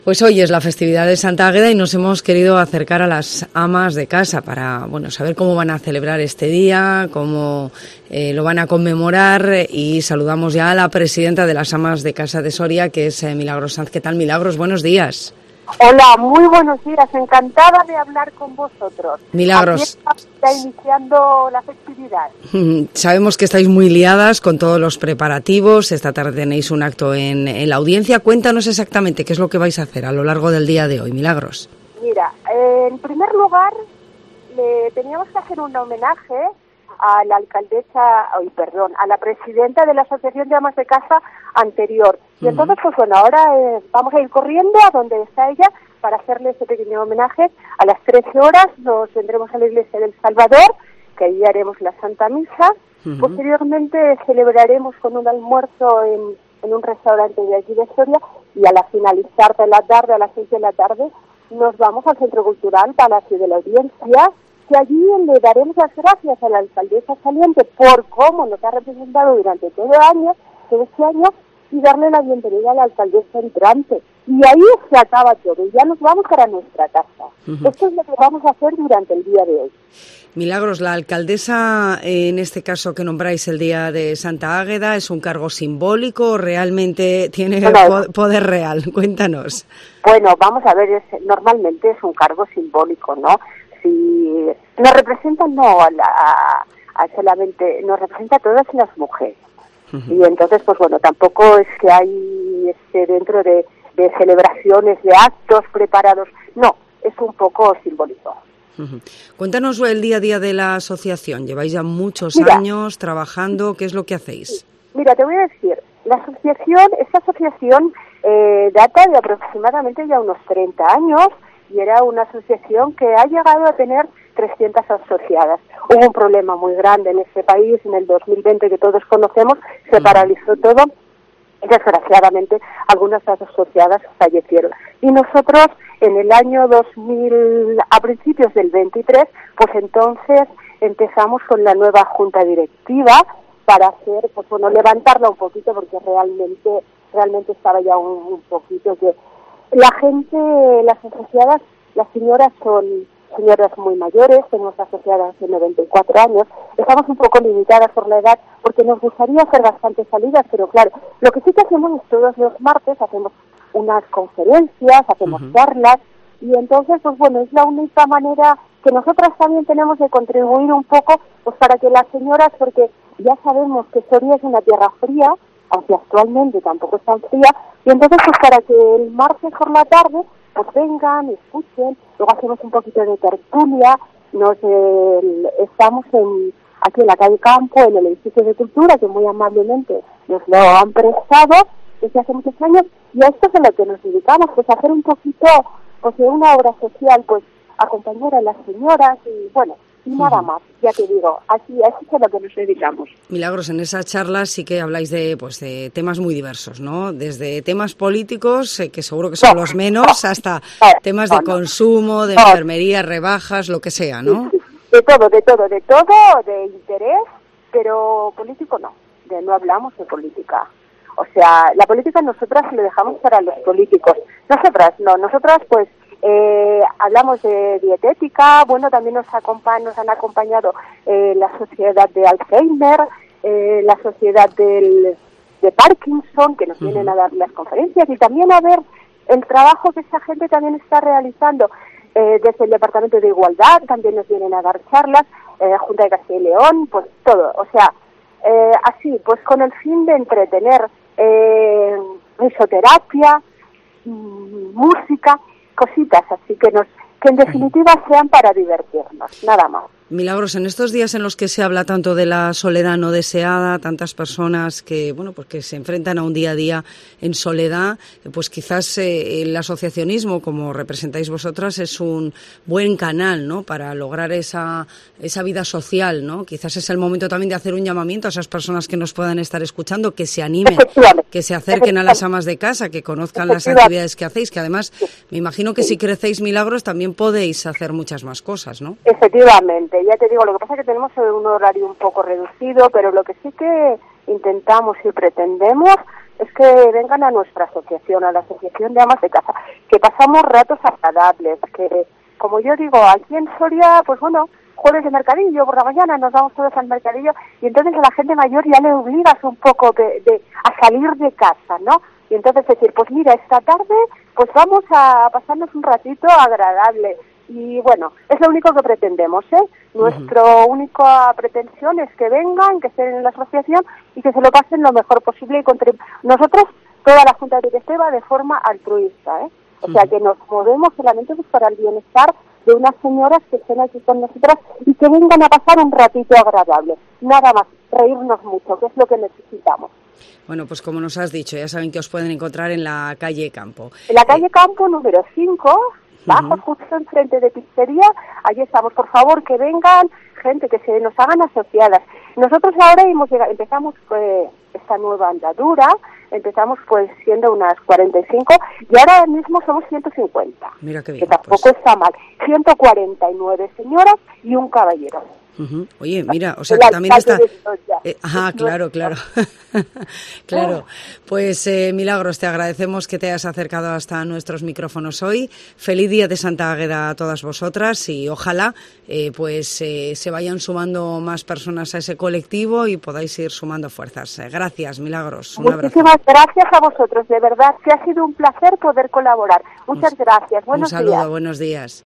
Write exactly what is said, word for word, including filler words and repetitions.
Pues hoy es la festividad de Santa Águeda y nos hemos querido acercar a las amas de casa para, bueno, saber cómo van a celebrar este día, cómo eh, lo van a conmemorar, y saludamos ya a la presidenta de las amas de casa de Soria, que es eh, Milagros Sanz. ¿Qué tal, Milagros? Buenos días. Hola, muy buenos días, encantada de hablar con vosotros. Milagros. Aquí está iniciando la festividad. Sabemos que estáis muy liadas con todos los preparativos. Esta tarde tenéis un acto en, en la audiencia. Cuéntanos exactamente qué es lo que vais a hacer a lo largo del día de hoy, Milagros. Mira, eh, en primer lugar, le teníamos que hacer un homenaje a la alcaldesa, ay, perdón, a la presidenta de la Asociación de Amas de Casa anterior. Y uh-huh. entonces, pues bueno, ahora eh, vamos a ir corriendo a donde está ella para hacerle ese pequeño homenaje. A las trece horas nos vendremos a la iglesia del Salvador, que ahí haremos la Santa Misa. Uh-huh. Posteriormente celebraremos con un almuerzo en, en un restaurante de aquí de Soria, y a la finalizar de la tarde, a las seis de la tarde, nos vamos al Centro Cultural Palacio de la Audiencia, que allí le daremos las gracias a la alcaldesa saliente por cómo nos ha representado durante todo el año, todo este año, y darle la bienvenida a la alcaldesa entrante. Y ahí se acaba todo, y ya nos vamos para nuestra casa. Uh-huh. Esto es lo que vamos a hacer durante el día de hoy. Milagros, la alcaldesa, en este caso que nombráis el día de Santa Águeda, ¿es un cargo simbólico o realmente tiene bueno, poder real? Cuéntanos. Bueno, vamos a ver, es, normalmente es un cargo simbólico, ¿no? Si nos representa no a, la, a, a solamente, nos representa a todas las mujeres. Uh-huh. Y entonces, pues bueno, tampoco es que hay este dentro de, de celebraciones, de actos preparados, no, es un poco simbólico. Uh-huh. Cuéntanos el día a día de la asociación. Lleváis ya muchos Mira, años trabajando. ¿Qué es lo que hacéis? Mira, te voy a decir, la asociación, esta asociación eh, data de aproximadamente ya unos treinta años, y era una asociación que ha llegado a tener trescientas asociadas. Hubo un problema muy grande en este país en el dos mil veinte que todos conocemos, se uh-huh. paralizó todo, y desgraciadamente algunas asociadas fallecieron. Y nosotros en el año dos mil, a principios del veintitrés, pues entonces empezamos con la nueva junta directiva para hacer, pues bueno, levantarla un poquito, porque realmente realmente estaba ya un, un poquito que la gente, las asociadas, las señoras son señoras muy mayores, tenemos asociadas de noventa y cuatro años, estamos un poco limitadas por la edad porque nos gustaría hacer bastantes salidas, pero claro, lo que sí que hacemos es todos los martes hacemos unas conferencias, hacemos uh-huh. charlas, y entonces, pues bueno, es la única manera que nosotras también tenemos de contribuir un poco, pues para que las señoras, porque ya sabemos que Soria es una tierra fría, aunque actualmente tampoco es tan fría, y entonces pues para que el martes por la tarde pues vengan, escuchen, luego hacemos un poquito de tertulia, nos eh, estamos en aquí en la calle Campo, en el edificio de cultura, que muy amablemente nos lo han prestado desde hace muchos años, y a esto es a lo que nos dedicamos, pues a hacer un poquito, pues de una obra social, pues acompañar a las señoras, y bueno, y nada uh-huh. más, ya te digo, así, así es a lo que nos dedicamos. Milagros, en esa charla sí que habláis de pues de temas muy diversos, ¿no? Desde temas políticos, eh, que seguro que son no, los menos, no, hasta no, temas de no, consumo, de no. enfermería, rebajas, lo que sea, ¿no? Sí, sí, de todo, de todo, de todo, de interés, pero político no, de no hablamos de política. O sea, la política nosotras lo dejamos para los políticos. Nosotras no, nosotras pues Eh, hablamos de dietética, bueno, también nos, acompa- nos han acompañado eh, la Sociedad de Alzheimer, eh, la Sociedad del, de Parkinson, que nos uh-huh. vienen a dar las conferencias, y también a ver el trabajo que esa gente también está realizando eh, desde el Departamento de Igualdad, también nos vienen a dar charlas, eh, Junta de Castilla y León, pues todo, o sea, eh, así, pues con el fin de entretener, eh, risoterapia, m- música, cositas, así que nos que en definitiva sean para divertirnos, nada más. Milagros, en estos días en los que se habla tanto de la soledad no deseada, tantas personas que, bueno, pues que se enfrentan a un día a día en soledad, pues quizás eh, el asociacionismo, como representáis vosotras, es un buen canal, ¿no?, para lograr esa esa vida social, ¿no? Quizás es el momento también de hacer un llamamiento a esas personas que nos puedan estar escuchando, que se animen, que se acerquen a las amas de casa, que conozcan las actividades que hacéis, que además me imagino que si crecéis, Milagros, también podéis hacer muchas más cosas, ¿no? Efectivamente. Ya te digo, lo que pasa es que tenemos un horario un poco reducido, pero lo que sí que intentamos y pretendemos es que vengan a nuestra asociación, a la Asociación de Amas de Casa, que pasamos ratos agradables, que, como yo digo, aquí en Soria, pues bueno, jueves de mercadillo, por la mañana nos vamos todos al mercadillo, y entonces a la gente mayor ya le obligas un poco de, de, a salir de casa, ¿no? Y entonces decir, pues mira, esta tarde pues vamos a pasarnos un ratito agradable. Y bueno, es lo único que pretendemos, ¿eh? Nuestra uh-huh. única pretensión es que vengan, que estén en la asociación y que se lo pasen lo mejor posible. Y contrib- Nosotros, toda la Junta Directiva, de forma altruista, ¿eh? O uh-huh. sea, que nos movemos solamente pues, para el bienestar de unas señoras que estén aquí con nosotras y que vengan a pasar un ratito agradable. Nada más, reírnos mucho, que es lo que necesitamos. Bueno, pues como nos has dicho, ya saben que os pueden encontrar en la calle Campo. En la calle eh... Campo número cinco, bajo, uh-huh. justo enfrente de Pizzería, allí estamos. Por favor, que vengan gente, que se nos hagan asociadas. Nosotros ahora hemos llegado, empezamos pues, esta nueva andadura, empezamos pues siendo unas cuarenta y cinco y ahora mismo somos ciento cincuenta. Mira qué bien. Que tampoco pues... está mal. ciento cuarenta y nueve señoras y un caballero. Uh-huh. Oye, mira, o sea, que también está... Eh, ajá, claro, claro. Claro. Pues, eh, Milagros, te agradecemos que te hayas acercado hasta nuestros micrófonos hoy. Feliz Día de Santa Águeda a todas vosotras y ojalá eh, pues eh, se vayan sumando más personas a ese colectivo y podáis ir sumando fuerzas. Eh, gracias, Milagros. Un Muchísimas abrazo. gracias a vosotros, de verdad, que ha sido un placer poder colaborar. Muchas un, gracias. Buenos días. Un saludo, días. buenos días.